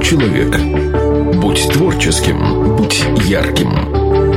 человек. Будь творческим, будь ярким.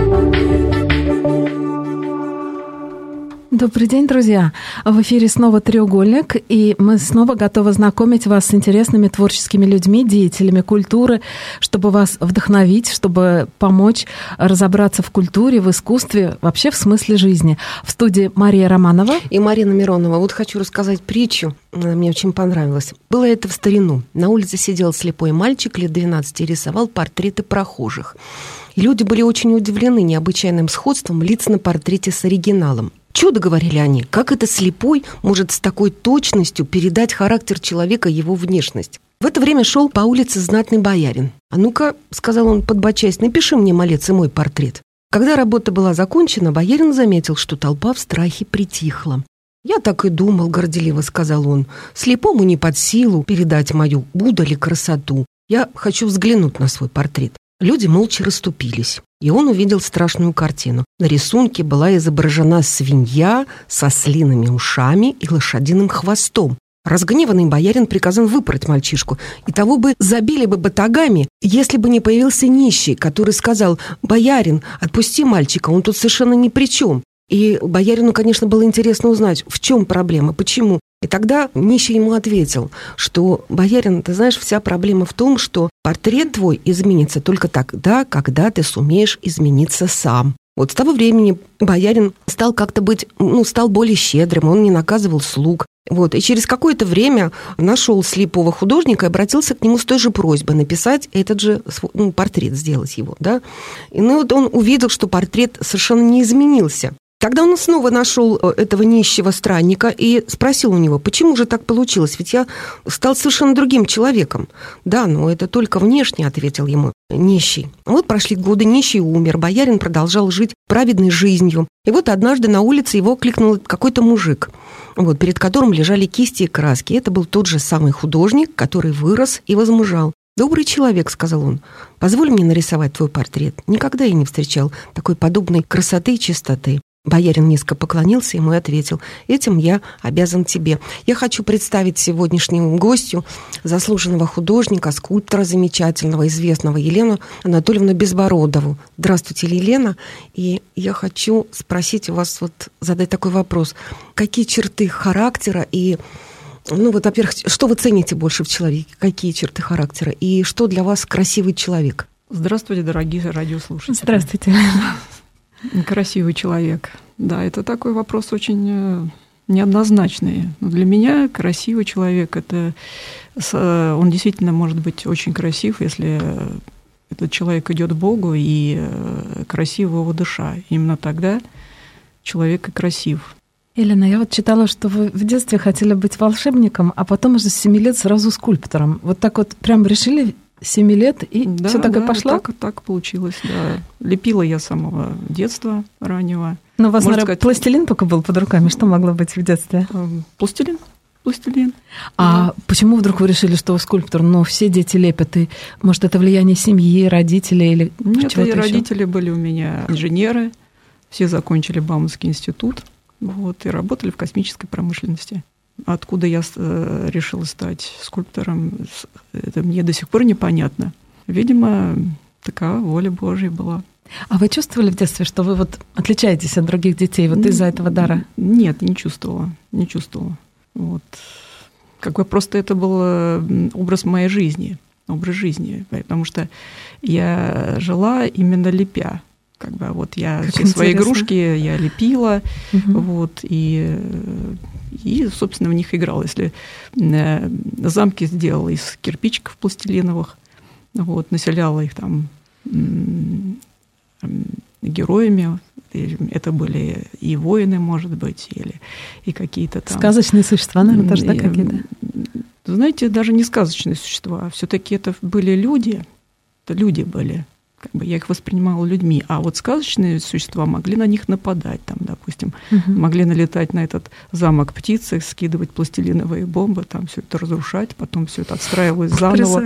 Добрый день, друзья! В эфире снова «Треугольник», и мы снова готовы знакомить вас с интересными творческими людьми, деятелями культуры, чтобы вас вдохновить, чтобы помочь разобраться в культуре, в искусстве, вообще в смысле жизни. В студии Мария Романова и Марина Миронова. Вот хочу рассказать притчу, она мне очень понравилась. Было это в старину. На улице сидел слепой мальчик лет 12 и рисовал портреты прохожих. И люди были очень удивлены необычайным сходством лиц на портрете с оригиналом. «Чудо», — говорили они, — «как это слепой может с такой точностью передать характер человека, его внешность?» В это время шел по улице знатный боярин. «А ну-ка», — сказал он, подбочаясь, — «напиши мне, малец, и мой портрет». Когда работа была закончена, боярин заметил, что толпа в страхе притихла. «Я так и думал», — горделиво сказал он, — «слепому не под силу передать мою удаль и красоту. Я хочу взглянуть на свой портрет». Люди молча расступились, и он увидел страшную картину. На рисунке была изображена свинья со слиными ушами и лошадиным хвостом. Разгневанный боярин приказал выпороть мальчишку, и того бы забили бы батагами, если бы не появился нищий, который сказал: «Боярин, отпусти мальчика, он тут совершенно ни при чем». И боярину, конечно, было интересно узнать, в чем проблема, почему. И тогда нищий ему ответил, что: «Боярин, ты знаешь, вся проблема в том, что портрет твой изменится только тогда, когда ты сумеешь измениться сам». Вот с того времени боярин стал как-то быть, стал более щедрым, он не наказывал слуг. Вот. И через какое-то время нашел слепого художника и обратился к нему с той же просьбой написать этот же портрет, сделать его. Да? И вот он увидел, что портрет совершенно не изменился. Тогда он снова нашел этого нищего странника и спросил у него: «Почему же так получилось? Ведь я стал совершенно другим человеком». «Да, но это только внешне», — ответил ему нищий. Вот прошли годы, нищий умер, боярин продолжал жить праведной жизнью. И вот однажды на улице его окликнул какой-то мужик, перед которым лежали кисти и краски. Это был тот же самый художник, который вырос и возмужал. «Добрый человек», — сказал он, — «позволь мне нарисовать твой портрет. Никогда я не встречал такой подобной красоты и чистоты». Боярин низко поклонился ему и ответил: «Этим я обязан тебе. Я хочу представить сегодняшнему гостю заслуженного художника, скульптора замечательного, известного Елену Анатольевну Безбородову». Здравствуйте, Елена. И я хочу спросить у вас, задать такой вопрос. Какие черты характера и, во-первых, что вы цените больше в человеке? Какие черты характера? И что для вас красивый человек? Здравствуйте, дорогие радиослушатели. Здравствуйте. Красивый человек. Да, это такой вопрос очень неоднозначный. Но для меня красивый человек — он действительно может быть очень красив, если этот человек идет к Богу и красива его душа. Именно тогда человек и красив. Елена, я читала, что вы в детстве хотели быть волшебником, а потом уже с 7 лет сразу скульптором. Вот так вот прям решили 7 лет, и все так и пошло? Так получилось, да. Лепила я с самого детства раннего. Но у вас, наверное, пластилин только был под руками. Что могло быть в детстве? Пластилин. А почему вдруг вы решили, что вы скульптор? Все дети лепят. И, может, это влияние семьи, родителей или Нет, чего-то еще? Родители были у меня инженеры. Все закончили Бауманский институт. И работали в космической промышленности. Откуда я решила стать скульптором, это мне до сих пор непонятно. Видимо, такая воля Божья была. А вы чувствовали в детстве, что вы отличаетесь от других детей из-за этого дара? Нет, не чувствовала. Просто это был образ моей жизни, потому что я жила именно лепя. Я все свои игрушки я лепила, и, собственно, в них играла. Если замки сделала из кирпичиков пластилиновых, населяла их там героями. Это были и воины, может быть, и какие-то там... Сказочные существа, наверное, тоже, да, какие-то? Знаете, даже не сказочные существа. Все-таки это были люди. Это люди были. Я их воспринимала людьми. А сказочные существа могли на них нападать. Там, допустим, могли налетать на этот замок птицы, скидывать пластилиновые бомбы, там все это разрушать, потом все это отстраивалось заново.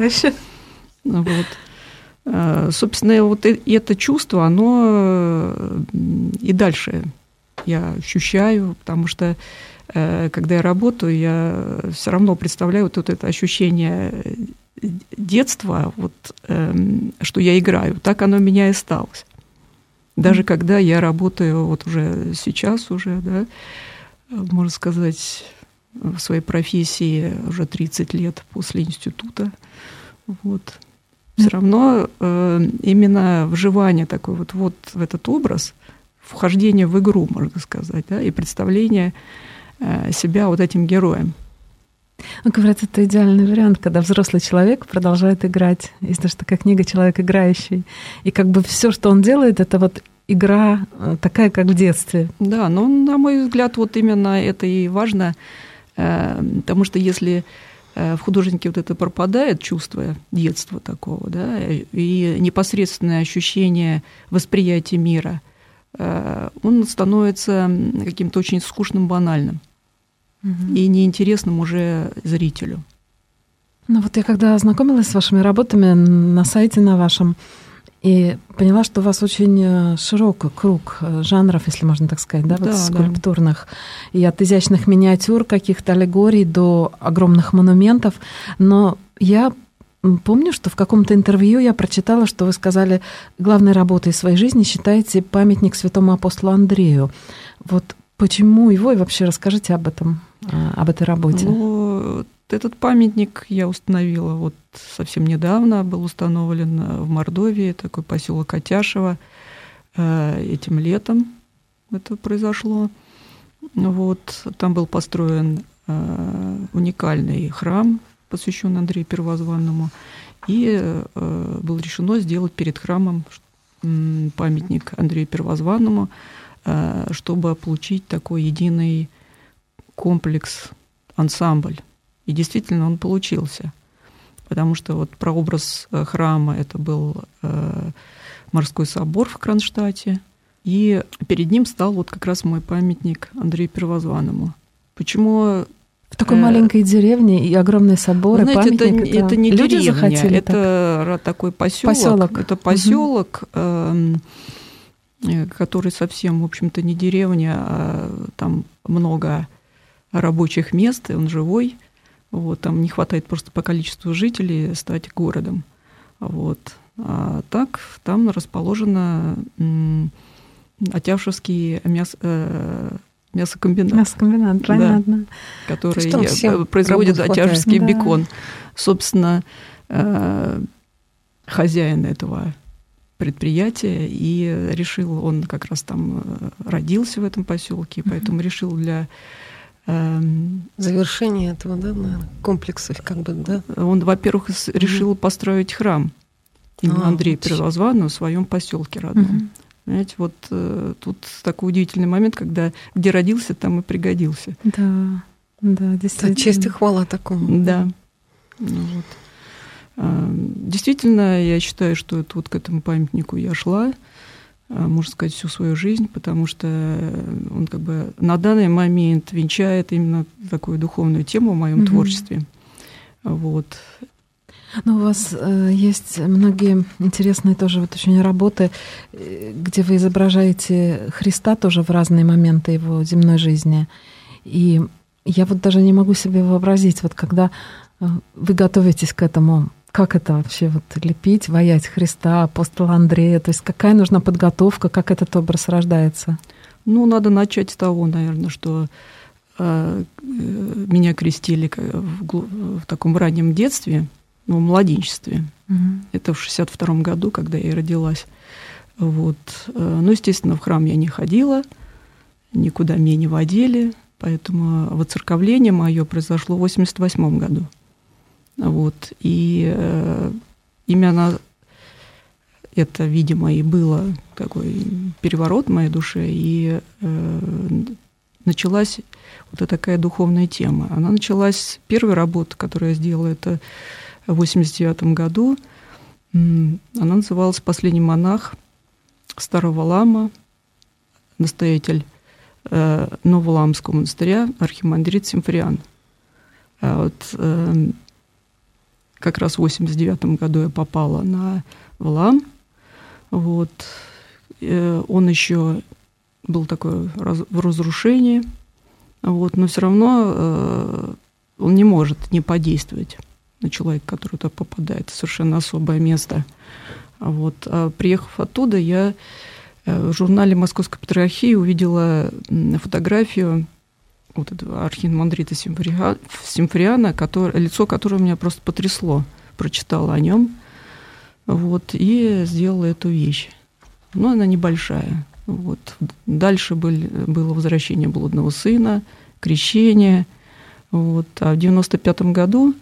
Собственно, это чувство, оно и дальше я ощущаю, потому что когда я работаю, я все равно представляю это ощущение детства, вот, что я играю, так оно у меня и осталось. Даже когда я работаю вот уже сейчас, да, можно сказать, в своей профессии уже 30 лет после института, вот, все равно именно вживание такое вот в этот образ, вхождение в игру, можно сказать, да, и представление себя вот этим героем. Ну, говорят, это идеальный вариант, когда взрослый человек продолжает играть. Есть даже такая книга «Человек играющий». И как бы все, что он делает, это вот игра такая, как в детстве. Да, но, на мой взгляд, вот именно это и важно, потому что если в художнике вот это пропадает, чувство детства такого, да, и непосредственное ощущение восприятия мира, он становится каким-то очень скучным, банальным и неинтересным уже зрителю. Ну вот я когда ознакомилась с вашими работами на сайте на вашем, и поняла, что у вас очень широкий круг жанров, если можно так сказать, да, вот да, скульптурных. Да. И от изящных миниатюр, каких-то аллегорий до огромных монументов. Но я помню, что в каком-то интервью я прочитала, что вы сказали, главной работой своей жизни считаете памятник святому апостолу Андрею. Вот почему его, и вообще расскажите об этом, об этой работе. Ну, этот памятник я установила вот совсем недавно, был установлен в Мордовии, такой поселок Атяшево, этим летом это произошло. Вот, там был построен уникальный храм, посвященный Андрею Первозванному, и было решено сделать перед храмом памятник Андрею Первозванному, чтобы получить такой единый комплекс, ансамбль. И действительно он получился, потому что вот прообраз храма это был морской собор в Кронштадте, и перед ним стал вот как раз мой памятник Андрею Первозванному. Почему в такой маленькой деревне и огромный собор, и памятник? Это не люди деревня, захотели это такой поселок. Это поселок, который совсем, в общем-то, не деревня, а там много рабочих мест, и он живой. Вот, там не хватает просто по количеству жителей стать городом. Вот. А так там расположено Атяшевский мясокомбинат. Мясокомбинат, понятно. Да, который производит атяшевский бекон. Собственно, хозяин этого предприятия, и решил, он как раз там родился в этом поселке, поэтому решил для завершение этого, да, комплекса, как бы, да. Он, во-первых, решил построить храм именно Андрею Первозванному в своем поселке родном. Знаете, вот тут такой удивительный момент, когда где родился, там и пригодился. Да, действительно. Это честь и хвала такому. Да. Вот. Действительно, я считаю, что это вот к этому памятнику я шла, можно сказать, всю свою жизнь, потому что он как бы на данный момент венчает именно такую духовную тему в моем творчестве. Вот. Но у вас есть многие интересные тоже вот очень работы, где вы изображаете Христа тоже в разные моменты его земной жизни. И я вот даже не могу себе вообразить, вот когда вы готовитесь к этому, как это вообще вот лепить, ваять Христа, апостола Андрея? То есть какая нужна подготовка, как этот образ рождается? Ну, надо начать с того, наверное, что меня крестили в таком раннем детстве, в младенчестве. Это в 62-м году, когда я и родилась. Вот. Ну, естественно, в храм я не ходила, никуда меня не водили, поэтому воцерковление мое произошло в 88-м году. Вот. И именно это, видимо, и было такой переворот в моей душе, и началась вот такая духовная тема. Она началась, первая работа, которую я сделала, это в 89-м году. Она называлась «Последний монах Старого Лама», настоятель Новоламского монастыря, архимандрит Симфориан. Вот, как раз в 89-м году я попала на Валаам. Вот. Он еще был такой в разрушении, вот, но все равно он не может не подействовать на человека, который туда попадает. Совершенно особое место. Вот. А приехав оттуда, я в журнале Московской Патриархии увидела фотографию вот этого архимандрита Симфориана, лицо которое меня просто потрясло. Прочитала о нем, вот, и сделала эту вещь. Но она небольшая. Вот. Дальше было возвращение блудного сына, крещение. Вот. А в 1995 году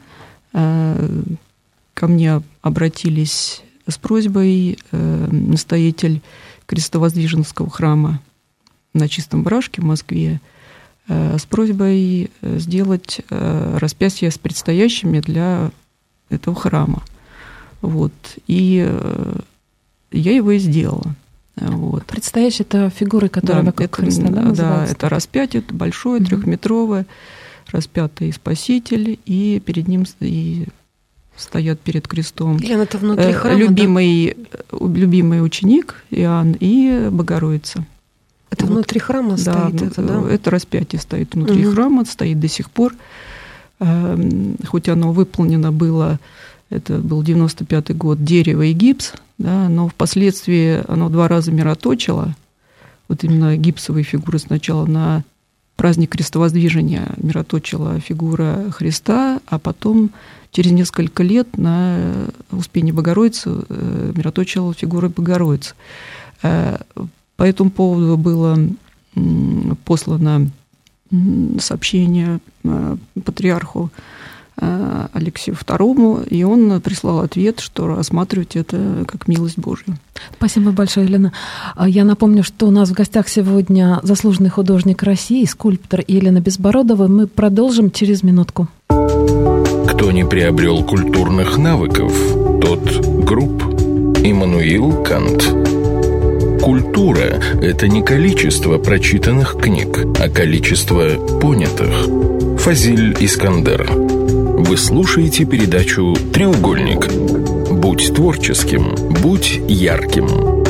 ко мне обратились с просьбой настоятель Крестовоздвиженского храма на Чистом Вражке в Москве с просьбой сделать распятие с предстоящими для этого храма. Вот. И я его и сделала. Вот. Предстоящие — это фигуры, которые вокруг Христа, да, называются? Да, это распятие, это большое, 3-метровое, распятый Спаситель, и перед ним стоят перед крестом Елена, это внутри храма, любимый ученик Иоанн и Богородица. Это вот. Внутри храма стоит это, да? Это распятие стоит внутри храма, стоит до сих пор. Хоть оно выполнено было, это был 95-й год, дерево и гипс, да, но впоследствии оно 2 раза мироточило. Вот именно гипсовые фигуры сначала на праздник Крестовоздвижения мироточила фигура Христа, а потом через несколько лет на Успение Богородицы мироточила фигура Богородицы. По этому поводу было послано сообщение патриарху Алексею II, и он прислал ответ, что рассматривать это как милость Божью. Спасибо большое, Елена. Я напомню, что у нас в гостях сегодня заслуженный художник России, скульптор Елена Безбородова. Мы продолжим через минутку. Кто не приобрел культурных навыков, тот груб. Иммануил Кант. Культура – это не количество прочитанных книг, а количество понятых. Фазиль Искандер. Вы слушаете передачу «Треугольник». Будь творческим, будь ярким.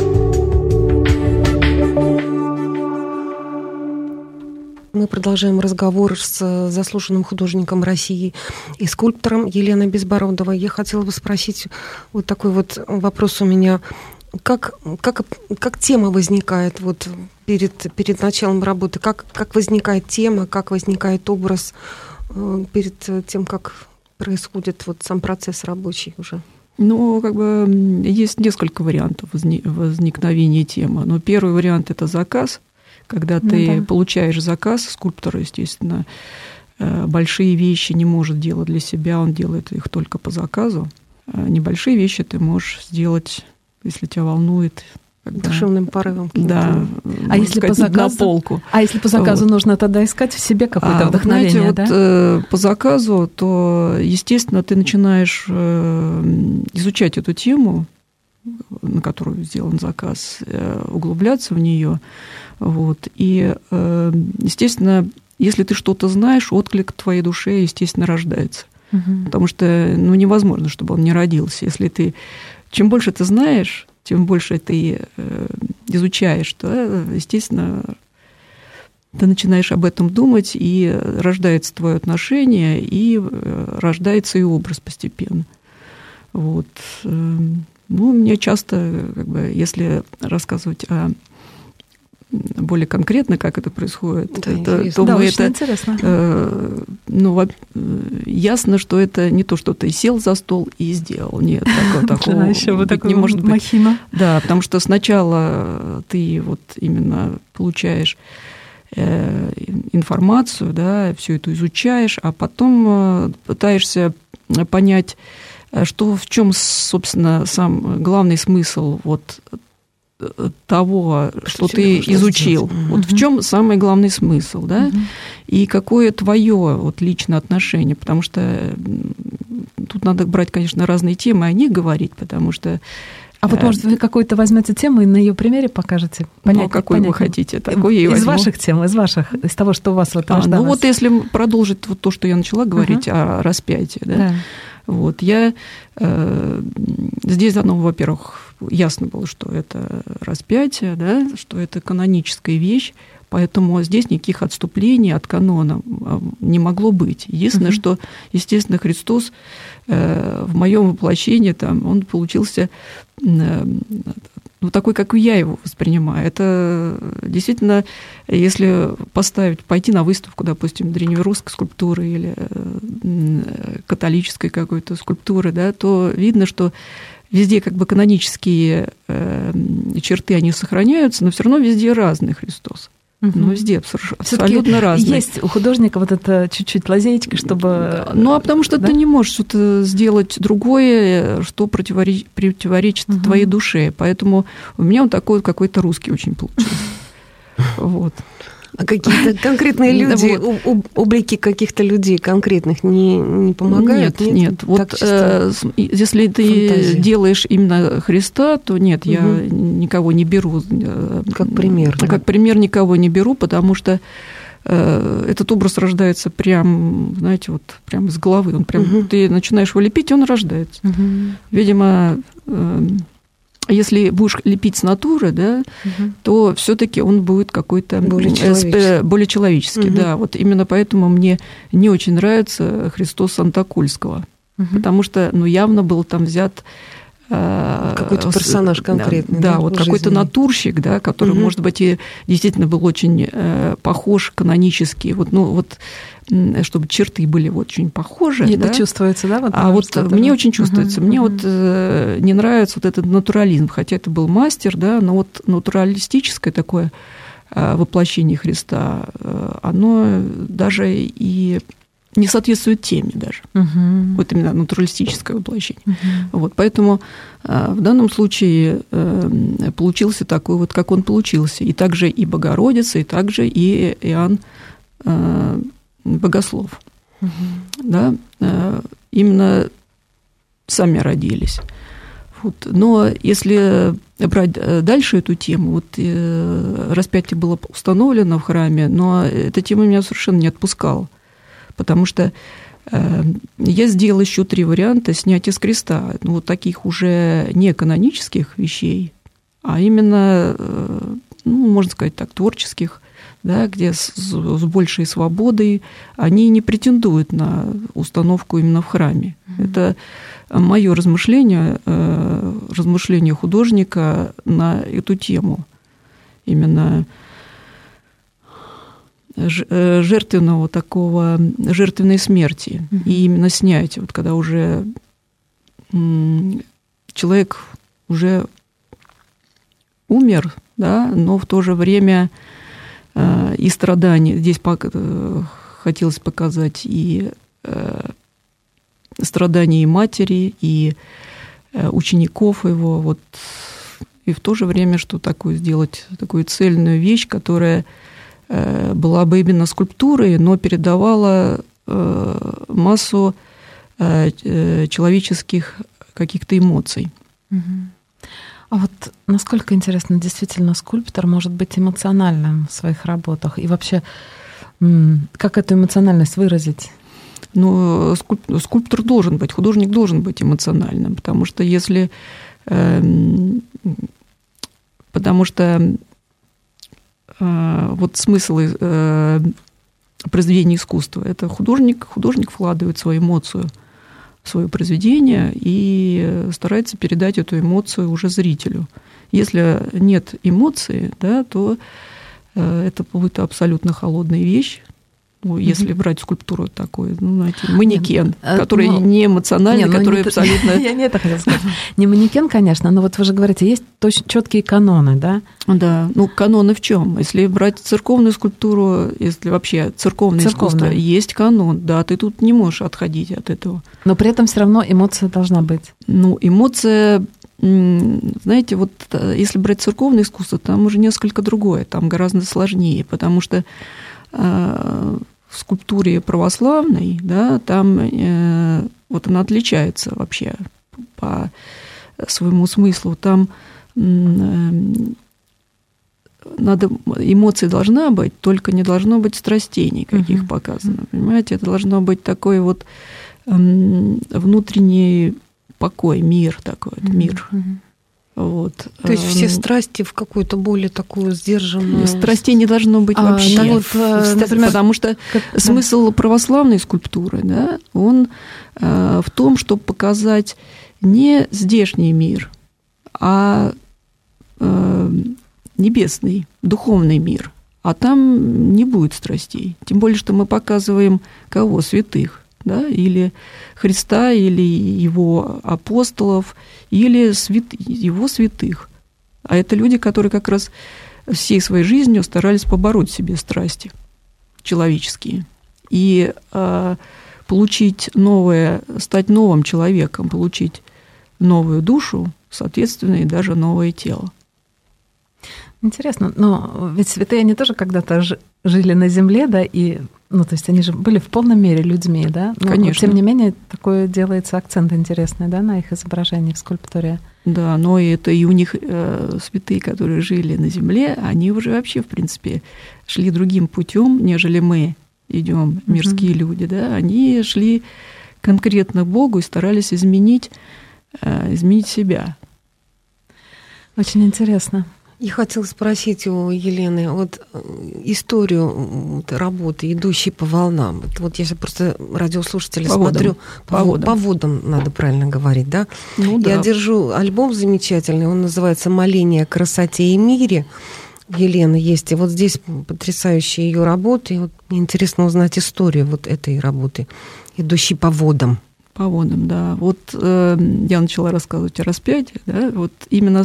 Мы продолжаем разговор с заслуженным художником России и скульптором Еленой Безбородовой. Я хотела бы спросить, вот такой вот вопрос у меня. Как тема возникает вот перед началом работы? Как возникает тема, как возникает образ перед тем, как происходит вот сам процесс рабочий уже? Ну, есть несколько вариантов возникновения темы. Но первый вариант – это заказ. Когда ты получаешь заказ, скульптор, естественно, большие вещи не может делать для себя, он делает их только по заказу. Небольшие вещи ты можешь сделать, если тебя волнует. Душевным порывом. Да, если по заказу, на полку. А если по заказу нужно тогда искать в себе какое-то вдохновение, знаете, да? По заказу, то, естественно, ты начинаешь изучать эту тему, на которую сделан заказ, углубляться в нее. Вот. И, естественно, если ты что-то знаешь, отклик к твоей душе, естественно, рождается. Потому что невозможно, чтобы он не родился. Чем больше ты знаешь, тем больше ты изучаешь, то, естественно, ты начинаешь об этом думать, и рождается твое отношение, и рождается и образ постепенно. Вот. Мне часто, если рассказывать более конкретно, как это происходит, интересно. Ясно, что это не то, что ты сел за стол и сделал. Нет, такого не может быть. Махина. Да, потому что сначала ты вот именно получаешь информацию, да, все это изучаешь, а потом пытаешься понять, в чем, собственно, сам главный смысл вот того, что ты изучил. Вот в чем самый главный смысл, да? И какое твое вот личное отношение, потому что тут надо брать, конечно, разные темы, о них говорить, потому что... А вот, может, вы какую-то возьмете тему и на ее примере покажете? Какой вы хотите, такой я и возьму. Из ваших тем, из того, что у вас вот рождалось. Вот если продолжить вот то, что я начала говорить о распятии, да? Вот. Здесь оно, во-первых, ясно было, что это распятие, да, что это каноническая вещь, поэтому здесь никаких отступлений от канона не могло быть. Единственное, что, естественно, Христос в моем воплощении, там, он получился такой, как и я его воспринимаю. Это действительно, если пойти на выставку, допустим, древнерусской скульптуры или католической какой-то скульптуры, да, то видно, что везде как бы канонические черты, они сохраняются, но все равно везде разный Христос. Ну, везде абсолютно разные. Есть у художника вот это чуть-чуть лазеечка, чтобы... Ну, а потому что ты не можешь что-то сделать другое, что противоречит твоей душе. Поэтому у меня он такой какой-то русский очень получился. Вот. А какие-то конкретные люди, облики каких-то людей конкретных не помогают? Нет. Вот если ты делаешь именно Христа, то нет, я никого не беру. Как пример. Как пример никого не беру, потому что этот образ рождается прям, знаете, вот прям из головы. Он прям, ты начинаешь его лепить, и он рождается. Видимо, если будешь лепить с натуры, да, то все-таки он будет какой-то более человеческий. Да, вот именно поэтому мне не очень нравится Христос Антокольского, потому что, явно был там взят какой-то персонаж конкретный. Да, вот какой-то натурщик, да, который, может быть, и действительно был очень похож канонически. Чтобы черты были очень похожи. И это чувствуется, да? Мне очень чувствуется. Мне не нравится вот этот натурализм, хотя это был мастер, да, но вот натуралистическое такое воплощение Христа, оно даже и не соответствует теме даже. Вот именно натуралистическое воплощение. Вот, поэтому в данном случае получился такой вот, как он получился. И также и Богородица, и также и Иоанн Богослов. Да? Именно сами родились. Вот. Но если брать дальше эту тему, распятие было установлено в храме, но эта тема меня совершенно не отпускала. Потому что я сделала еще 3 варианта снятия с креста, таких уже не канонических вещей, а именно, можно сказать так, творческих, да, где с большей свободой они не претендуют на установку именно в храме. Это мое размышление художника на эту тему. Именно жертвенной смерти. И именно снятие, когда уже человек уже умер, да, но в то же время и страдания. Здесь хотелось показать и страдания и матери, и учеников его, и в то же время, что такое сделать, такую цельную вещь, которая была бы именно скульптурой, но передавала массу человеческих каких-то эмоций. А насколько интересно, действительно, скульптор может быть эмоциональным в своих работах? И вообще, как эту эмоциональность выразить? Скульптор должен быть, художник должен быть эмоциональным, потому что смысл произведения искусства – это художник вкладывает свою эмоцию в свое произведение и старается передать эту эмоцию уже зрителю. Если нет эмоции, да, то это будет абсолютно холодная вещь. Если брать скульптуру такой, манекен, который не эмоциональный, который абсолютно... Я не это хотела сказать. Не манекен, конечно, но вы же говорите, есть точно четкие каноны, да? Да, каноны в чем? Если брать церковную скульптуру, если вообще церковное искусство, есть канон, да, ты тут не можешь отходить от этого. Но при этом все равно эмоция должна быть. Эмоция... Знаете, если брать церковное искусство, там уже несколько другое, там гораздо сложнее, потому что в скульптуре православной, да, там она отличается вообще по своему смыслу. Там эмоции должна быть, только не должно быть страстей никаких показано. Понимаете, это должно быть такой вот внутренний покой, мир такой, мир. Вот. То есть все страсти в какую-то более такую сдержанную... Страстей не должно быть вообще. Да, вот, например, потому что смысл православной скульптуры, да, он в том, чтобы показать не здешний мир, а небесный, духовный мир. А там не будет страстей. Тем более, что мы показываем кого? Святых. Да, или Христа, или его апостолов, или его святых. А это люди, которые как раз всей своей жизнью старались побороть в себе страсти человеческие. И получить новое, стать новым человеком, получить новую душу, соответственно, и даже новое тело. Интересно, но ведь святые, они тоже когда-то жили на земле, да, и, ну, то есть они же были в полной мере людьми, да? Но, конечно. Тем не менее, такой делается акцент интересный, да, на их изображении в скульптуре. Да, но это и у них святые, которые жили на земле, они уже вообще, в принципе, шли другим путем, нежели мы идем, мирские люди, да? Они шли конкретно к Богу и старались изменить себя. Очень интересно. Я хотела спросить у Елены вот историю работы, идущей по волнам. Вот я сейчас просто радиослушателей смотрю. По водам надо правильно говорить, да? Ну, да. Я держу альбом замечательный, он называется «Моление о красоте и мире». У Елены есть. И вот здесь потрясающие ее работы. И вот мне интересно узнать историю вот этой работы, идущей по водам. По водам, да. Вот я начала рассказывать о распятии, да, вот именно...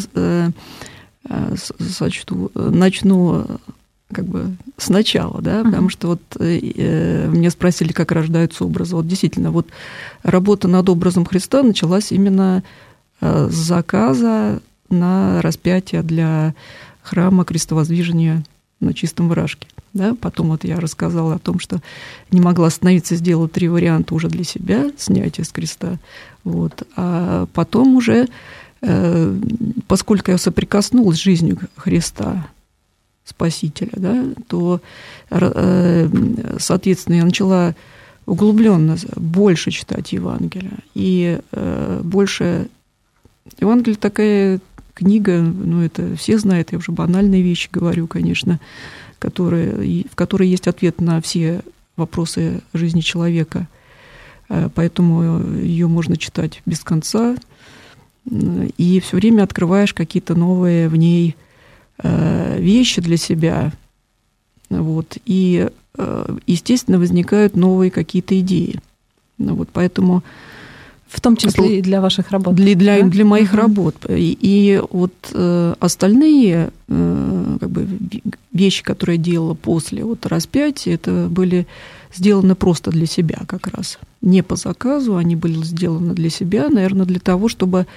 начну как бы сначала, да, потому что вот меня спросили, как рождаются образы. Вот действительно, вот работа над образом Христа началась именно с заказа на распятие для храма Крестовоздвижения на Чистом Вражке. Да? Потом вот я рассказала о том, что не могла остановиться, сделала 3 варианта уже для себя, снятия с креста. Вот. А потом уже, поскольку я соприкоснулась с жизнью Христа, Спасителя, да, то, соответственно, я начала углубленно больше читать Евангелие. И больше... Евангелие такая книга, ну, это все знают, я уже банальные вещи говорю, конечно, в которой есть ответ на все вопросы жизни человека. Поэтому ее можно читать без конца, и все время открываешь какие-то новые в ней вещи для себя. Вот. И, естественно, возникают новые какие-то идеи. Вот. Поэтому... В том числе и для ваших работ. Для моих работ. И вот остальные как бы, вещи, которые я делала после вот, распятия, это были сделаны просто для себя как раз. Не по заказу, они были сделаны для себя, наверное, для того, чтобы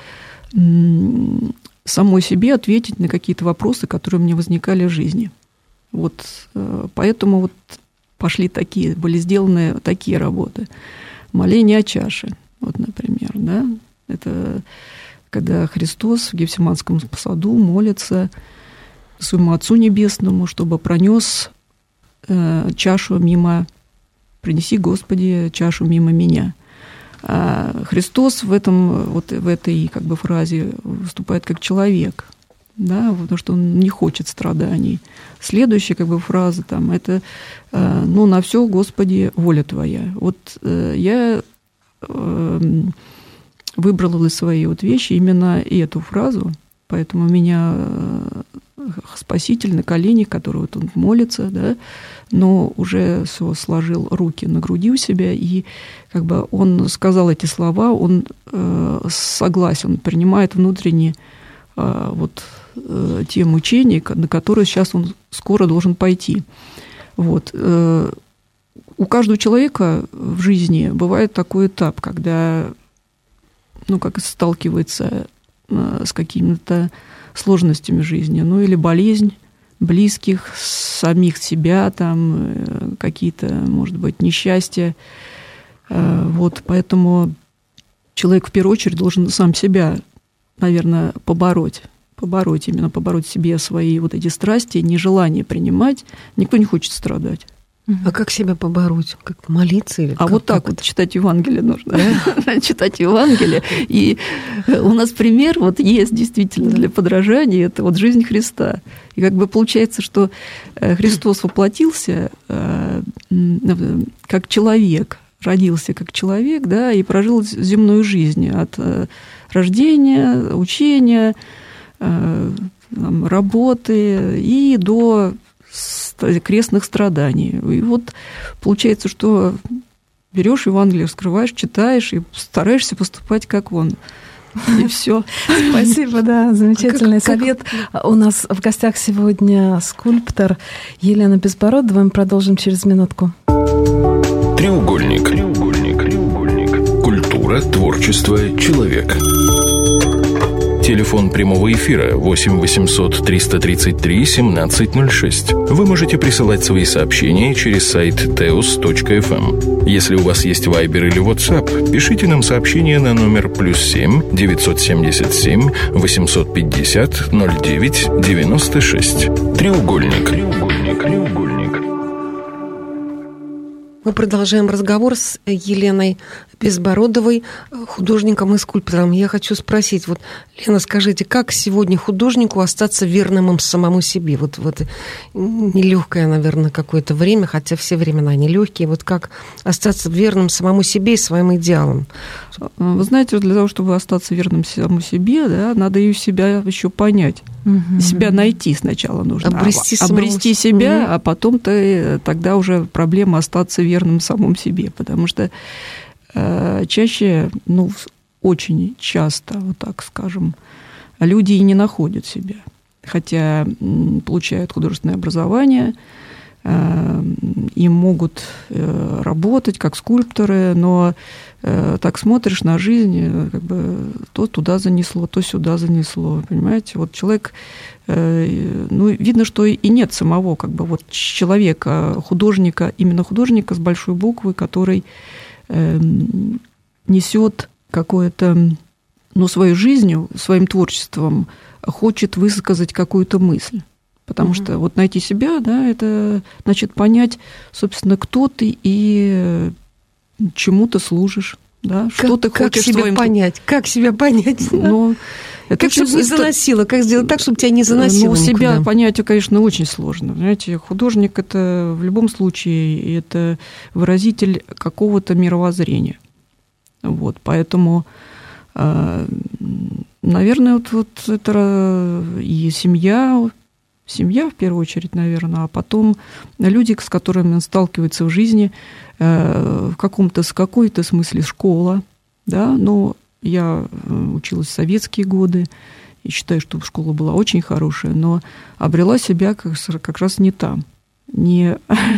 самой себе ответить на какие-то вопросы, которые у меня возникали в жизни. Вот, поэтому вот были сделаны такие работы. Моление о чаше. Вот, например, да, это когда Христос в Гефсиманском саду молится своему Отцу Небесному, чтобы пронес чашу мимо, принеси, Господи, чашу мимо меня. А Христос в этой как бы, фразе выступает как человек, да, потому что он не хочет страданий. Следующая как бы, фраза там, это «Ну, на все, Господи, воля Твоя». Вот я выбрала для своей вот вещи именно эту фразу, поэтому у меня Спаситель на коленях, который вот он молится, да, но уже сложил руки на груди у себя, и как бы он сказал эти слова, он согласен, принимает внутренне вот те мучения, на которые сейчас он скоро должен пойти. Вот. У каждого человека в жизни бывает такой этап, когда, ну, как сталкивается с какими-то сложностями жизни, ну, или болезнь близких, самих себя, там, какие-то, может быть, несчастья. Вот, поэтому человек в первую очередь должен сам себя, наверное, побороть, побороть в себе свои вот эти страсти, нежелание принимать. Никто не хочет страдать. А как себя побороть? Как молиться? Или вот так вот читать Евангелие нужно. Читать Евангелие. И у нас пример вот есть действительно для подражания. Это вот жизнь Христа. И как бы получается, что Христос воплотился как человек, родился как человек, да, и прожил земную жизнь от рождения, учения, работы и до крестных страданий. И вот получается, что берешь Евангелие, раскрываешь, читаешь и стараешься поступать как он. И все. Спасибо, да, замечательный совет. У нас в гостях сегодня скульптор Елена Безбородова. Мы продолжим через минутку. Треугольник. Культура, творчество, человек. Телефон прямого эфира 8 800 333 1706. Вы можете присылать свои сообщения через сайт teus.fm. Если у вас есть Viber или WhatsApp, пишите нам сообщение на номер +7 977 850 09 96. Треугольник. Мы продолжаем разговор с Еленой Безбородовой, художником и скульптором. Я хочу спросить, вот, Лена, скажите, как сегодня художнику остаться верным самому себе? Вот нелегкое, наверное, какое-то время, хотя все времена нелегкие. Вот как остаться верным самому себе и своим идеалам? Вы знаете, для того, чтобы остаться верным самому себе, да, надо и себя еще понять. Себя найти сначала нужно. Обрести себя, а потом-то тогда уже проблема остаться верным самому себе. Потому что чаще, очень часто, вот так скажем, люди и не находят себя. Хотя получают художественное образование, и могут работать как скульпторы, но так смотришь на жизнь, как бы то туда занесло, то сюда занесло, понимаете? Вот человек, видно, что и нет самого как бы вот человека, художника, именно художника с большой буквы, который несет какое-то, свою жизнью, своим творчеством хочет высказать какую-то мысль. Потому что вот найти себя, да, это значит понять, собственно, кто ты и чему ты служишь, да, что ты хочешь себя понять. Как себя понять? Как чтобы не заносило, как сделать так, чтобы тебя не заносило никуда? Себя понять, конечно, очень сложно. Знаете, художник – это в любом случае это выразитель какого-то мировоззрения. Вот, поэтому, наверное, вот это и семья в первую очередь, наверное, а потом люди, с которыми он сталкивается в жизни, в какой-то смысле школа, да, но я училась в советские годы и считаю, что школа была очень хорошая, но обрела себя как раз не там, не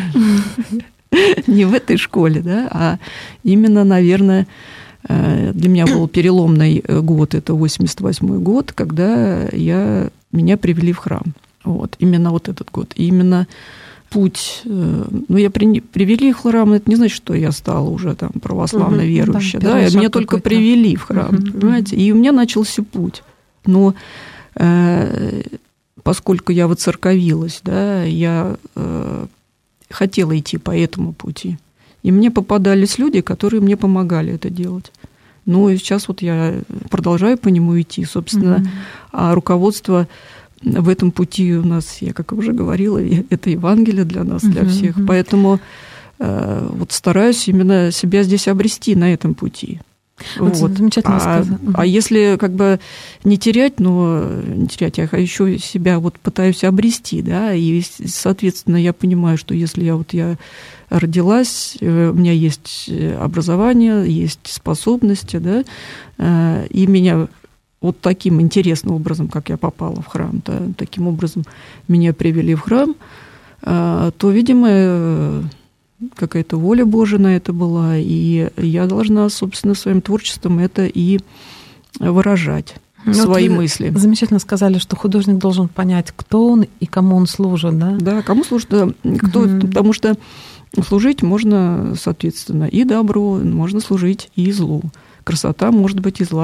в этой школе, да, а именно, наверное, для меня был переломный год, это 88-й год, когда меня привели в храм. Вот, именно вот этот год. И именно путь... привели в храм, это не значит, что я стала уже там православно верующей. Да, меня только привели в храм, понимаете? И у меня начался путь. Но поскольку я воцерковилась, да, я хотела идти по этому пути. И мне попадались люди, которые мне помогали это делать. Ну, и сейчас вот я продолжаю по нему идти, собственно. А руководство... В этом пути у нас, я как уже говорила, это Евангелие для нас, для всех. Поэтому вот стараюсь именно себя здесь обрести на этом пути. Вот. Замечательно сказано. А если как бы не терять, я еще себя вот пытаюсь обрести, да, и, соответственно, я понимаю, что если я родилась, у меня есть образование, есть способности, да, и меня... Вот таким интересным образом, как я попала в храм, да, таким образом меня привели в храм, то, видимо, какая-то воля Божия на это была, и я должна, собственно, своим творчеством это и выражать, свои мысли. Замечательно сказали, что художник должен понять, кто он и кому он служит, да? Да, кому служит, потому что служить можно, соответственно, и добру, можно служить и злу. Красота может быть и злая.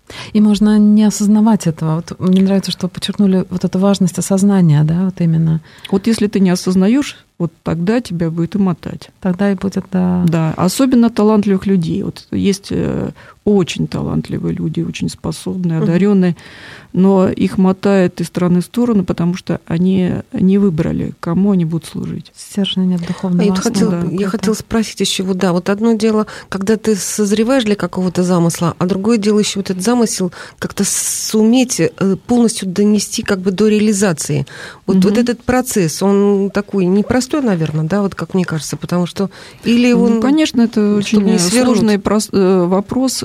И можно не осознавать этого. Вот мне нравится, что подчеркнули вот эту важность осознания, да, вот именно. Вот если ты не осознаешь, вот тогда тебя будет и мотать. Тогда и будет, да. Да, особенно талантливых людей. Вот есть очень талантливые люди, очень способные, одаренные, но их мотает из стороны в сторону, потому что они не выбрали, кому они будут служить. Стержня нет духовного основы. Я хотела спросить еще, вот одно дело, когда ты созреваешь для какого-то замысла, а другое дело еще вот этот замысел как-то суметь полностью донести как бы до реализации. Вот этот процесс, он такой непростой, наверное, да, вот как мне кажется, потому что или он... Ну, конечно, это очень сложный вопрос,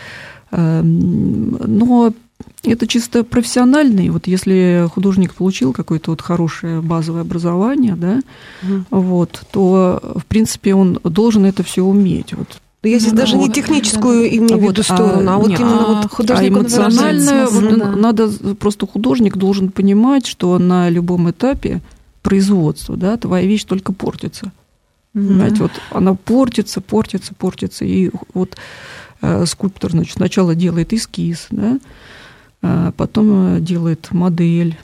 но это чисто профессиональный. Вот если художник получил какое-то вот хорошее базовое образование, да, вот, то, в принципе, он должен это все уметь. Вот. Я здесь даже не техническую имею в виду сторону, а вот именно вот художник эмоциональную. Надо просто художник должен понимать, что на любом этапе производства, да, твоя вещь только портится. Знаете, вот она портится, и вот скульптор, значит, сначала делает эскиз, да, потом делает модель,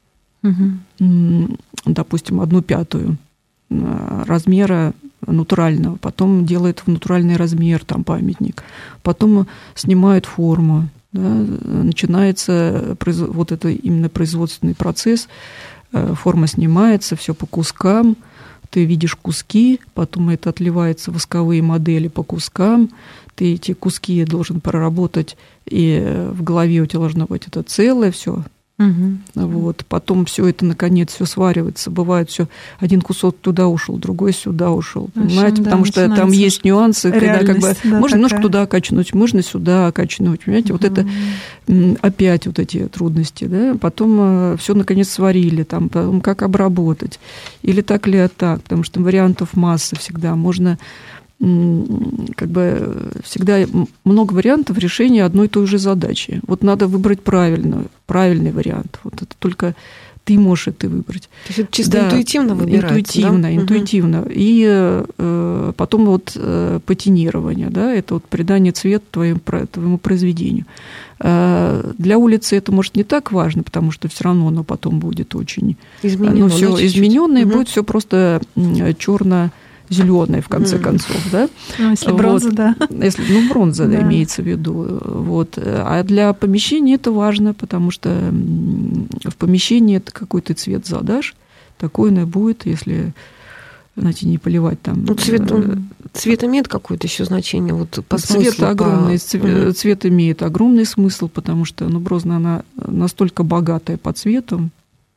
допустим, 1/5 размера натурального, потом делает в натуральный размер там памятник, потом снимает форму, да, начинается вот это именно производственный процесс, форма снимается, все по кускам, ты видишь куски, потом это отливается в восковые модели по кускам, ты эти куски должен проработать, и в голове у тебя должно быть это целое все. Вот. Потом все это, наконец, все сваривается. Бывает все, один кусок туда ушел, другой сюда ушел. Понимаете? Потому что там есть нюансы, когда как бы можно немножко туда качнуть, можно сюда качнуть. Понимаете? Вот это опять вот эти трудности. Да? Потом все, наконец, сварили, там, потом как обработать. Или так, или так, потому что вариантов масса всегда. Можно как бы всегда много вариантов решения одной и той же задачи. Вот надо выбрать правильный вариант. Вот это только ты можешь это выбрать. То есть это чисто интуитивно выбирается, интуитивно. И потом вот патинирование, да, это вот придание цвета твоему произведению. Для улицы это, может, не так важно, потому что все равно оно потом будет очень измененное, будет все просто черно-зеленое, в конце концов, да? Ну, если бронза, да. Если, бронза, да, имеется в виду. Вот. А для помещения это важно, потому что в помещении это какой ты цвет задашь, такой он и будет, если, знаете, не поливать там. Ну, цвет имеет какое-то еще значение? Вот по цвет имеет огромный смысл, потому что бронза, она настолько богатая по цвету.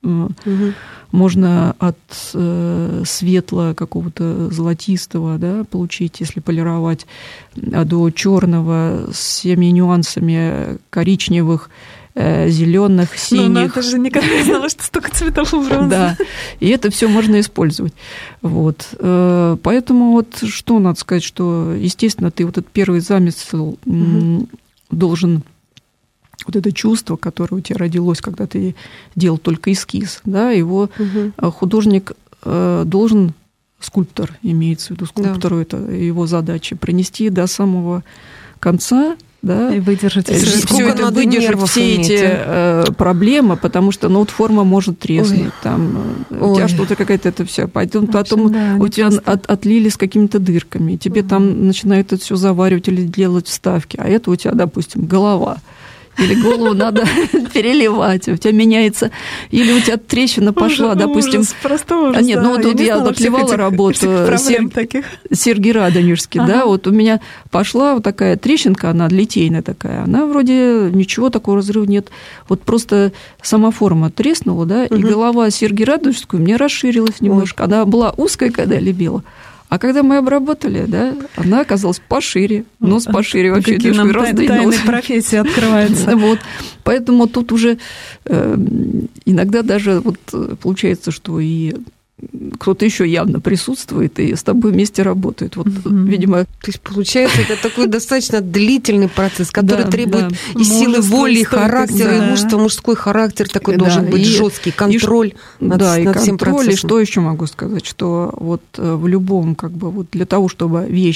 Можно от светлого какого-то золотистого, да, получить, если полировать, до черного с всеми нюансами коричневых, зеленых, синих. Ну, это же никогда не знала, что столько цветов у бронзы. Да, и это все можно использовать. Вот. Поэтому вот что надо сказать, что, естественно, ты вот этот первый замысел должен... Вот это чувство, которое у тебя родилось, когда ты делал только эскиз, да, его художник должен, скульптор, имеется в виду, скульптору, это его задача, принести до самого конца, да, и выдержать все это, выдержать все эти проблемы, потому что вот форма может треснуть, там, у тебя что-то какая-то это вся, потом у тебя отлили с какими-то дырками, тебе там начинают это все заваривать или делать вставки, а это у тебя, допустим, голова. Или голову надо переливать, у тебя меняется, или у тебя трещина пошла, допустим. Просто ужас, нет, ну вот я отливала работу Сергий Радонежский, да, вот у меня пошла вот такая трещинка, она литейная такая, она вроде ничего, такого разрыва нет, вот просто сама форма треснула, да, и голова Сергия Радонежского у меня расширилась немножко, она была узкая, когда я лепила. А когда мы обработали, да, она оказалась пошире, нос пошире вообще. Какие нам тайные профессии открываются. Вот. Поэтому тут уже иногда даже вот получается, что и кто-то еще явно присутствует и с тобой вместе работает. Вот, видимо... То есть, получается, это такой достаточно длительный процесс, который требует и силы воли, и характера, и мужества, мужской характер такой должен быть жесткий, контроль над всем процессом. И что еще могу сказать, что вот в любом, как бы, вот для того, чтобы вещь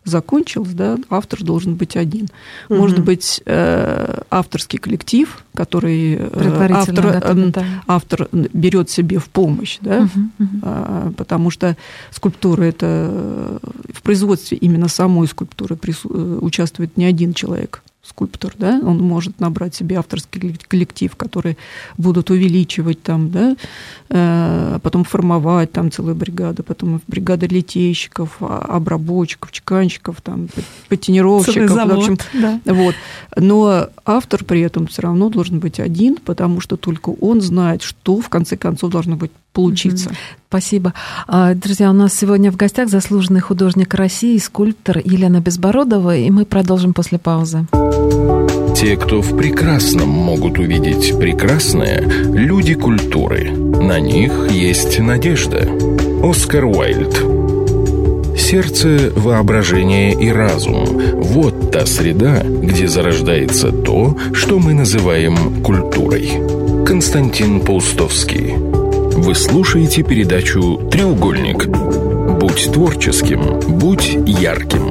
закончилась, да, автор должен быть один. Может быть, авторский коллектив, который автор берет себе в помощь, да, потому что скульптура – это в производстве именно самой скульптуры участвует не один человек. Скульптор, да, он может набрать себе авторский коллектив, который будут увеличивать там, да, потом формовать там целую бригаду, потом бригада литейщиков, обработчиков, чеканщиков, там, патинировщиков, в общем, да. Вот. Но автор при этом все равно должен быть один, потому что только он знает, что в конце концов должно быть получиться. Спасибо. Друзья, у нас сегодня в гостях заслуженный художник России, скульптор Елена Безбородова, и мы продолжим после паузы. Те, кто в прекрасном могут увидеть прекрасное, люди культуры. На них есть надежда. Оскар Уайльд. Сердце, воображение и разум – вот та среда, где зарождается то, что мы называем культурой. Константин Паустовский. Вы слушаете передачу «Треугольник». Будь творческим, будь ярким.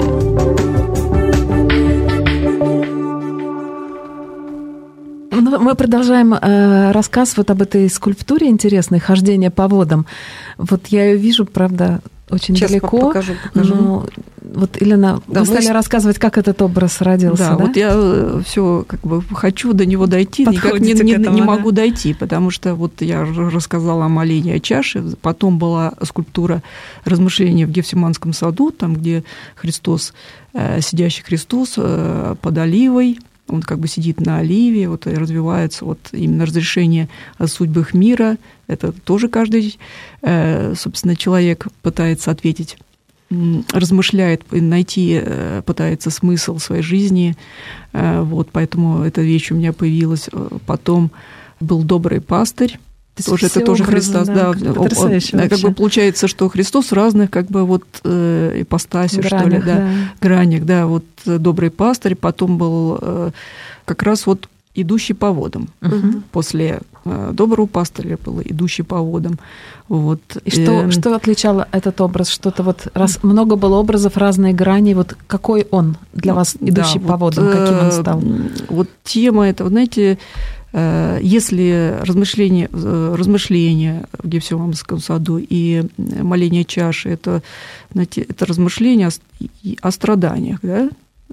Мы продолжаем рассказ вот об этой скульптуре интересной, «Хождение по водам». Вот я ее вижу, правда, очень сейчас далеко. Покажу. Но вот, Елена, вы стали рассказывать, как этот образ родился, да? Вот я все как бы хочу до него дойти, никак не могу дойти, потому что вот я рассказала о молении о чаше, потом была скульптура «Размышления в Гефсиманском саду», там, где Христос, сидящий Христос под оливой, он как бы сидит на оливе, вот, и развивается вот именно разрешение о судьбах мира. Это тоже каждый, собственно, человек пытается ответить, размышляет, найти, пытается смысл своей жизни. Вот, поэтому эта вещь у меня появилась. Потом был «Добрый пастырь». Тоже, это тоже Христос, да, как бы получается, что Христос в разных как бы вот ипостасях, что ли, да, гранях, да, вот «Добрый пастырь», потом был как раз вот «Идущий по водам». После «Доброго пастыря» был «Идущий по водам». Вот. И что отличало этот образ? Что-то вот, раз много было образов, разные грани, вот какой он для вас, «Идущий по водам», каким он стал? Вот тема эта, знаете, если размышления в Гефсиманском саду и моление чаши, это, знаете, это размышления о страданиях, да,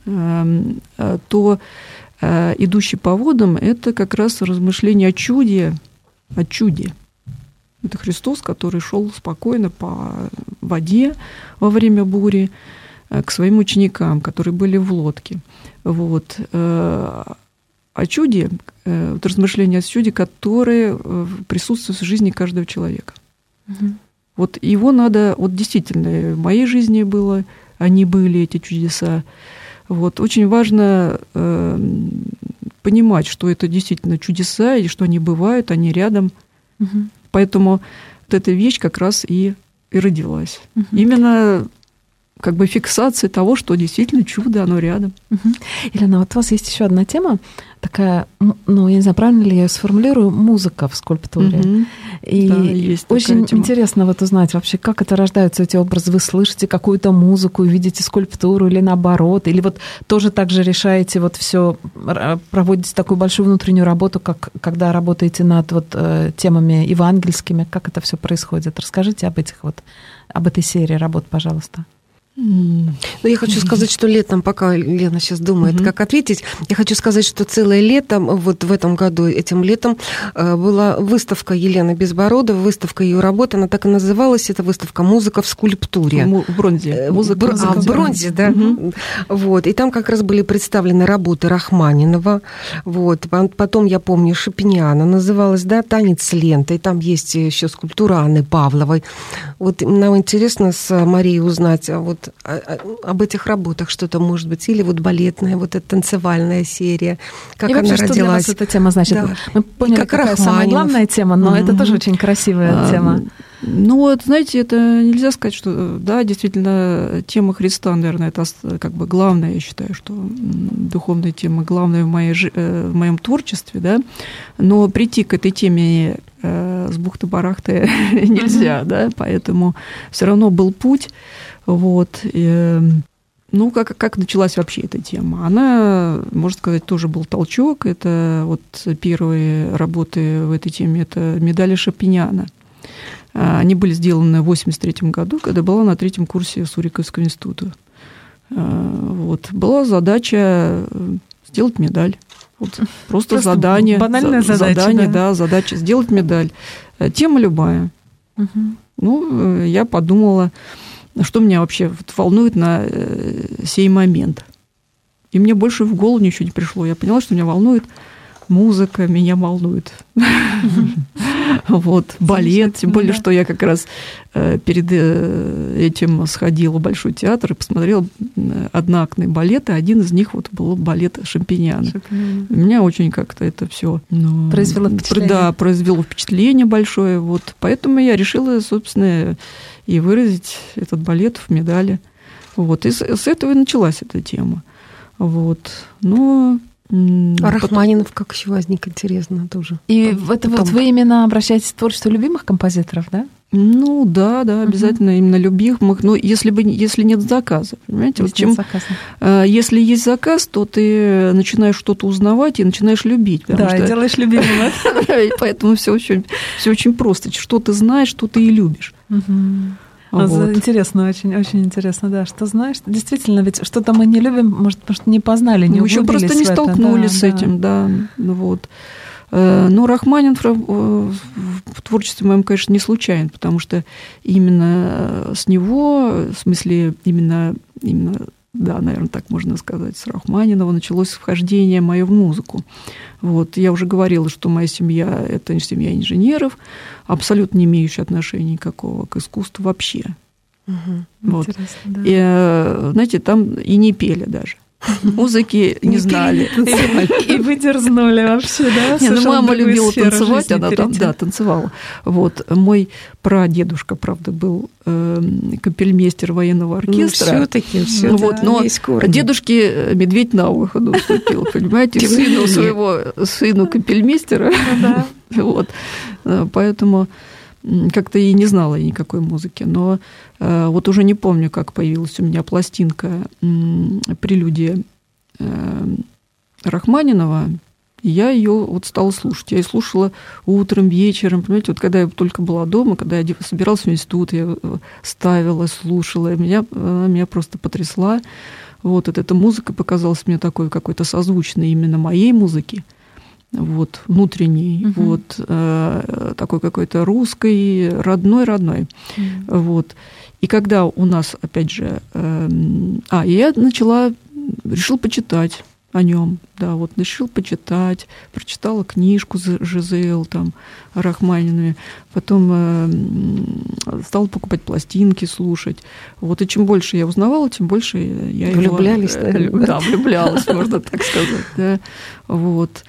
то «Идущий по водам» – это как раз размышление о чуде. Это Христос, который шел спокойно по воде во время бури к своим ученикам, которые были в лодке. Вот. О чуде, вот размышления о чуде, которые присутствуют в жизни каждого человека. Вот его надо, вот действительно, в моей жизни они были, эти чудеса. Вот, очень важно понимать, что это действительно чудеса, и что они бывают, они рядом. Поэтому вот эта вещь как раз и родилась. Именно как бы фиксация того, что действительно чудо, оно рядом. Елена, вот у вас есть еще одна тема, такая, ну, я не знаю, правильно ли я ее сформулирую, музыка в скульптуре. И да, есть очень интересно вот узнать вообще, как это рождаются эти образы. Вы слышите какую-то музыку, видите скульптуру или наоборот, или вот тоже так же решаете вот все, проводите такую большую внутреннюю работу, как когда работаете над вот темами евангельскими, как это все происходит? Расскажите об этой серии работ, пожалуйста. Ну, я хочу сказать, что летом, пока Лена сейчас думает, как ответить, я хочу сказать, что целое лето, вот в этом году, этим летом, была выставка Елены Безбородовой, выставка ее работы, она так и называлась, это выставка «Музыка в скульптуре». В бронзе. В бронзе, да. Вот. И там как раз были представлены работы Рахманинова, вот. Потом, я помню, Шапиняна называлась, да, «Танец с лентой», там есть еще скульптура Анны Павловой. Вот нам интересно с Марией узнать, вот об этих работах что-то может быть, или вот балетная, вот эта танцевальная серия, как и она вообще, родилась. Что для вас эта тема значит? Да. Мы поняли, как какая самая главная тема, но это тоже очень красивая тема. Ну вот, знаете, это нельзя сказать, что, да, действительно, тема Христа, наверное, это как бы главная, я считаю, что духовная тема главная в моем творчестве, да, но прийти к этой теме с бухты-барахты нельзя, да, поэтому все равно был путь, вот. Ну, как началась вообще эта тема? Она, можно сказать, тоже был толчок. Это вот первые работы в этой теме, это медали Шопеняна. Они были сделаны в 1983 году, когда была на 3-м курсе Суриковского института. Вот. Была задача сделать медаль. Вот. Просто задание. Банальная задача. Да, задача сделать медаль. Тема любая. Ну, я подумала, что меня вообще волнует на сей момент. И мне больше в голову ничего не пришло. Я поняла, что меня волнует музыка, меня волнует вот, балет. Тем более, что я как раз перед этим сходила в Большой театр и посмотрела одноактные балеты. Один из них вот был балет Шопеняна. Меня очень как-то это все произвело впечатление. Да, произвело впечатление большое. Вот. Поэтому я решила, собственно, и выразить этот балет в медали. Вот. И с этого и началась эта тема. Вот. Но... А Рахманинов как еще возник, интересно, тоже. И это вот вы именно обращаетесь к творчеству любимых композиторов, да? Ну, да, обязательно именно любимых. Но если нет заказа, понимаете? Вот если есть заказ, то ты начинаешь что-то узнавать и начинаешь любить. Да, делаешь любимым. Поэтому все очень просто. Что ты знаешь, что ты и любишь. Вот. Интересно, очень, очень интересно, да. Что знаешь, действительно, ведь что-то мы не любим, может, потому что не познали, не углубились в это. Еще просто не столкнулись с этим, да. Вот. Но Рахманинов в творчестве моем, конечно, не случайен, потому что именно с него, в смысле, именно да, наверное, так можно сказать, с Рахманинова началось вхождение мое в музыку. Вот. Я уже говорила, что моя семья – это семья инженеров, абсолютно не имеющая отношения никакого к искусству вообще. Вот. Да. И, знаете, там и не пели даже. Музыки не знали. И вы дерзнули вообще, да? Не, ну, мама любила танцевать, она там, да, танцевала. Вот. Мой прадедушка, правда, был капельмейстер военного оркестра. Ну, все-таки, вот, но дедушке медведь на ухо наступил, понимаете, сыну капельмейстера. Вот. Поэтому как-то и не знала я никакой музыки, но вот уже не помню, как появилась у меня пластинка «Прелюдия» Рахманинова, и я ее вот стала слушать. Я ее слушала утром, вечером, понимаете, вот когда я только была дома, когда я собиралась в институт, я ставила, слушала, меня просто потрясла. Вот эта музыка показалась мне такой какой-то созвучной именно моей музыке. Вот, внутренний, вот, такой какой-то русской, родной. Вот. И когда у нас, опять же, я решила почитать о нем, да, вот, решила почитать, прочитала книжку Жизель, там, о Рахманинове, потом стала покупать пластинки, слушать, вот, и чем больше я узнавала, тем больше я влюблялись, да, влюблялась, можно так сказать, да, вот.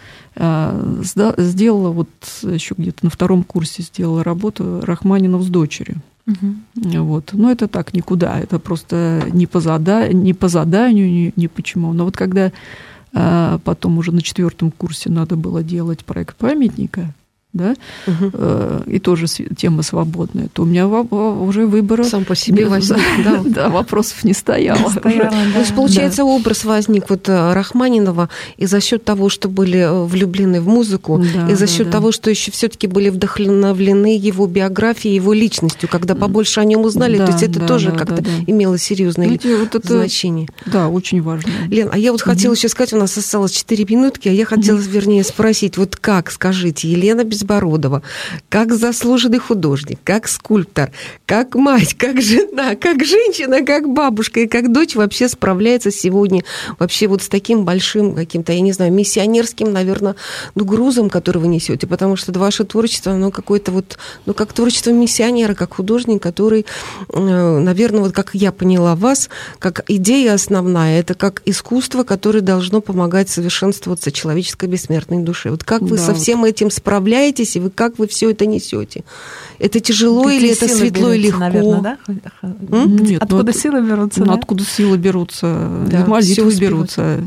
Сделала вот еще где-то на 2-м курсе сделала работу «Рахманинов с дочерью». Вот. Но это так, никуда. Это просто не по заданию, ни почему. Но вот когда потом уже на 4-м курсе надо было делать проект памятника, да, и тоже тема свободная, то у меня уже выбора... Сам по себе возник, да, вопросов не стояло. То есть, получается, образ возник вот Рахманинова и за счет того, что были влюблены в музыку, и за счет того, что еще все-таки были вдохновлены его биографией, его личностью, когда побольше о нем узнали, то есть это тоже как-то имело серьезное значение. Да, очень важно. Лен, а я вот хотела еще сказать, у нас осталось 4 минутки, а я хотела, вернее, спросить, вот как, скажите, Елена Безбородова, как заслуженный художник, как скульптор, как мать, как жена, как женщина, как бабушка и как дочь вообще справляется сегодня вообще вот с таким большим каким-то, я не знаю, миссионерским, наверное, грузом, который вы несете, потому что ваше творчество, оно какое-то вот, как творчество миссионера, как художник, который, наверное, вот как я поняла вас, как идея основная, это как искусство, которое должно помогать совершенствоваться человеческой бессмертной душе. Вот как вы со всем этим справляетесь, и как вы все это несете? Это тяжело или это светло и легко? Наверное, да? Нет, откуда силы берутся? Откуда силы берутся? Да, молитвы берутся.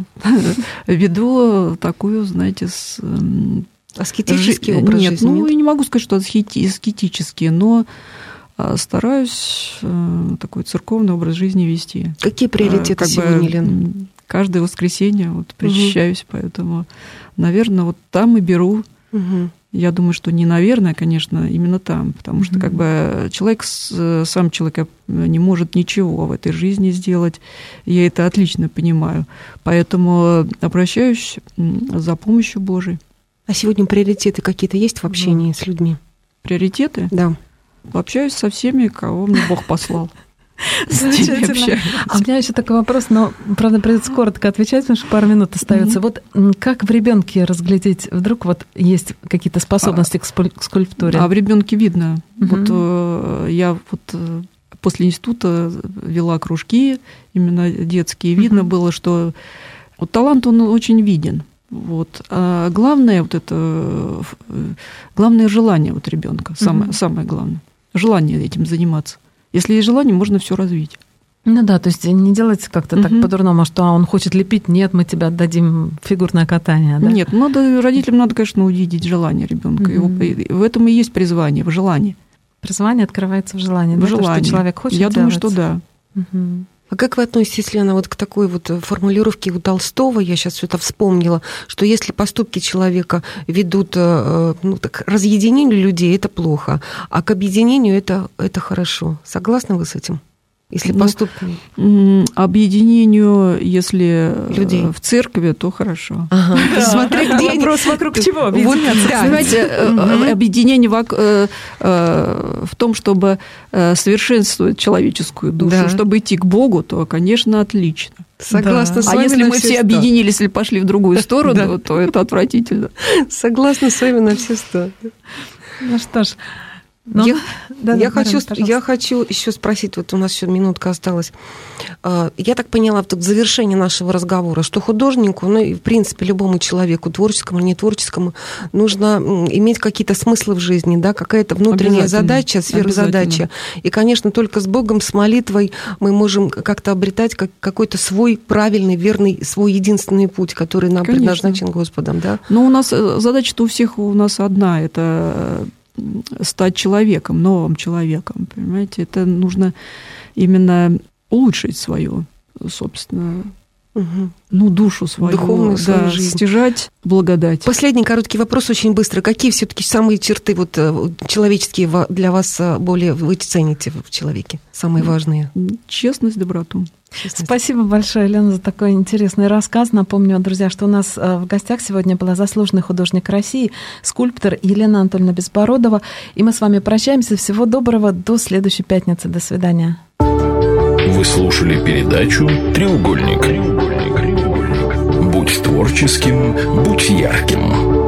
Веду такую, знаете, аскетический образ жизни? Нет, я не могу сказать, что аскетический, но стараюсь такой церковный образ жизни вести. Какие приоритеты сегодня, Лен? Каждое воскресенье причащаюсь, поэтому, наверное, вот там и беру. Я думаю, что не наверное, конечно, именно там, потому что человек, сам человек не может ничего в этой жизни сделать, я это отлично понимаю, поэтому обращаюсь за помощью Божией. А сегодня приоритеты какие-то есть в общении с людьми? Приоритеты? Да. Общаюсь со всеми, кого мне Бог послал. Замечательно. А у меня еще такой вопрос, но, правда, придется коротко отвечать, потому что пару минут остается. Вот как в ребенке разглядеть, вдруг вот есть какие-то способности к скульптуре? А в ребенке видно. Вот я после института вела кружки, именно детские. Видно было, что вот талант, он очень виден. Вот. А главное главное желание ребенка, самое главное. Желание этим заниматься. Если есть желание, можно все развить. Ну да, то есть не делать как-то так по-дурному, что он хочет лепить, нет, мы тебе отдадим фигурное катание. Да? Нет, родителям надо, конечно, увидеть желание ребенка. И в этом и есть призвание, в желании. Призвание открывается в желании, в желании. То, что человек хочет Я делать. думаю, что да. А как вы относитесь, Лена, к такой формулировке у Толстого, я сейчас все это вспомнила, что если поступки человека ведут к разъединению людей, это плохо, а к объединению это хорошо. Согласны вы с этим? Если поступки... Объединению, если людей в церкви, то хорошо. Смотри, где вопрос вокруг чего объединяться. Понимаете, объединение в том, чтобы совершенствовать человеческую душу, чтобы идти к Богу, то, конечно, отлично. Согласна с вами. А если мы все объединились или пошли в другую сторону, то это отвратительно. Согласна с вами на все 100. Ну что ж. Я хочу еще спросить, вот у нас еще минутка осталась. Я так поняла в завершении нашего разговора, что художнику, и в принципе любому человеку, творческому или нетворческому, нужно иметь какие-то смыслы в жизни, да, какая-то внутренняя задача, сверхзадача. И, конечно, только с Богом, с молитвой мы можем как-то обретать какой-то свой правильный, верный, свой единственный путь, который нам предназначен Господом. Да? Но у нас задача-то у нас одна, это стать человеком, новым человеком, понимаете? Это нужно именно улучшить свою, собственно, душу свою, духовную свою жизнь. Стяжать благодать. Последний короткий вопрос, очень быстро. Какие все-таки самые черты человеческие для вас более вы цените в человеке? Самые важные? Честность, доброту. Спасибо большое, Лена, за такой интересный рассказ. Напомню, друзья, что у нас в гостях сегодня была заслуженный художник России, скульптор Елена Анатольевна Безбородова. И мы с вами прощаемся. Всего доброго. До следующей пятницы. До свидания. Вы слушали передачу «Треугольник». Будь творческим, будь ярким.